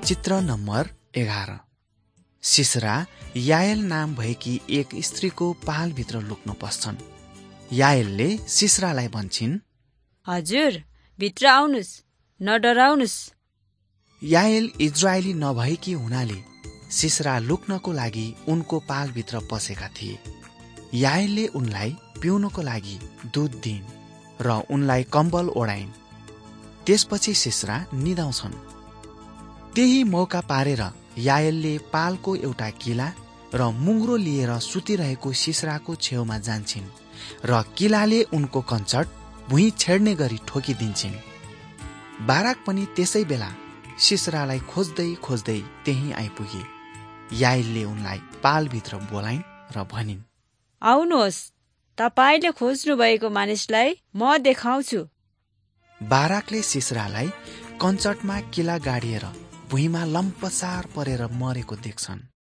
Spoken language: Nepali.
चित्र नम्बर 11। सिसरा याएल नाम भएकी एक स्त्रीको पहालभित्र लुक्न पस्छन्। याएलले सिसरालाई भन्छिन्, हजुर, भित्र आउनुस्, नडराउनुस्। याएल इजरायली नभएकी हुनाले सिसरा लुक्नको लागि उनको पहालभित्र पसेका थिए। याएलले उनलाई पिउनको लागि दूध दिइन् र उनलाई कम्बल ओढाइन्। त्यसपछि सिसरा निदाउँछन्। त्यही मौका पारेर याएलले पालको एउटा किला र मुङ्ग्रो लिएर सुतिरहेको सिसराको छेउमा जान्छिन् र किलाले उनको कञ्चट भुइँ छेड्ने गरी ठोकिदिन्छिन्। बाराक पनि त्यसै बेला सिसरालाई खोज्दै खोज्दै त्यहीँ आइपुगे। याएलले उनलाई पालभित्र बोलाइन् र भनिन्, आउनुहोस्, तपाईले खोज्नु भएको मानिसलाई म देखाउँछु। बाराकले सिसरालाई कञ्चटमा किला गाडिएर भुइँमा लम्पसार परेर मरेको देख्छन्।